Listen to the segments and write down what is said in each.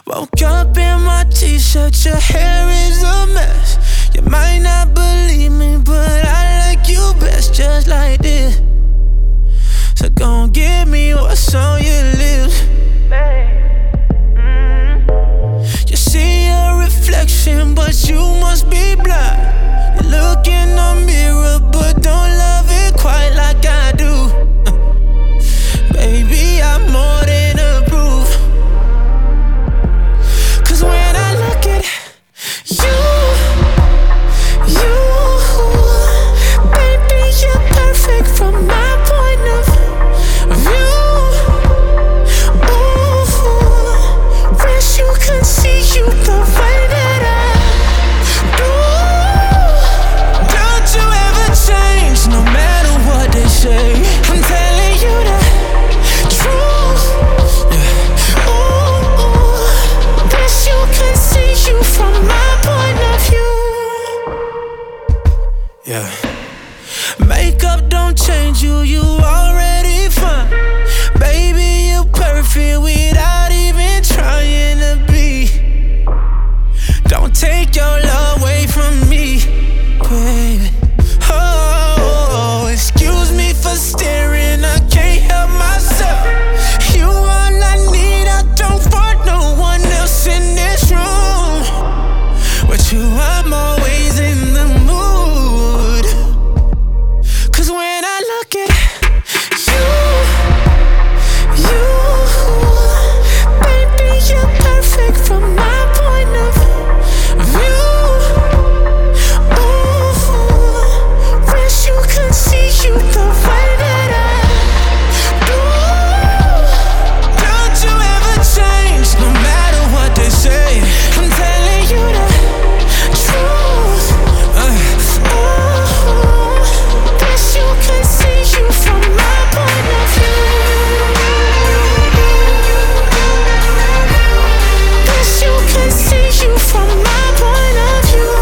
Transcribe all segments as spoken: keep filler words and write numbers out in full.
Woke up in my t-shirt, your hair is a mess. You might not believe me, but I like you best just like this. So gon' give me what's on your lips. You see a reflection, but you must be blind. You look in the mirror, but don't love it quite like I do. Baby, I'm more than approve. Cause when I look at you, you, baby, you're perfect from my point of view. Ooh, wish you could see you the way that I do. Don't you ever change, no matter what they say. I'm telling you the truth. Yeah. Ooh, wish you could see you from my point of view. Yeah. Makeup don't change you, you already fine. Baby, you're perfect without even trying to be. Don't take your love away from me, baby. Oh, excuse me for staring, I can't help myself. You all I need, I don't want no one else in this room. With you, I'm always in the mood. Cause when I look at you, you, baby, you're perfect from my point of view. Ooh, wish you could see you the way that I do. Don't you ever change, no matter what they say. I'm telling you the truth. Uh, ooh, wish you could see you from my point of view. Wish you could see you from my point of view.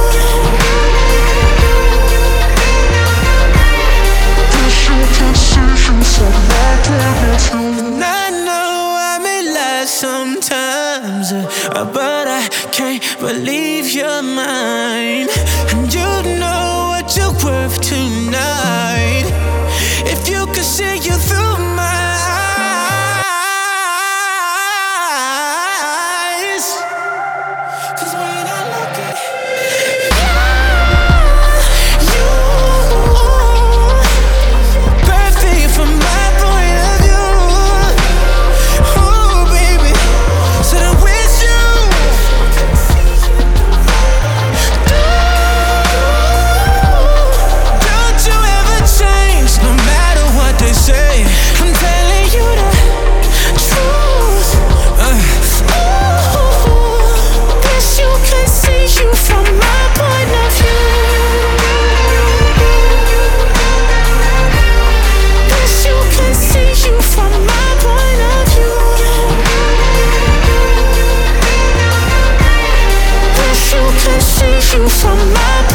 Wish you could see you from my point of view. And I know I may lie sometimes, uh, but I can't believe you're mine. And you know what you're worth tonight. If you could see you through my eyes. Cause when I look at you, perfect from my point of view. Oh, baby, said I wish you do. Don't you ever change, no matter what they say. I'm telling you the truth. Uh, ooh, wish you could see you from my point of view. Wish you could see you from my point of view. Wish you could see you from my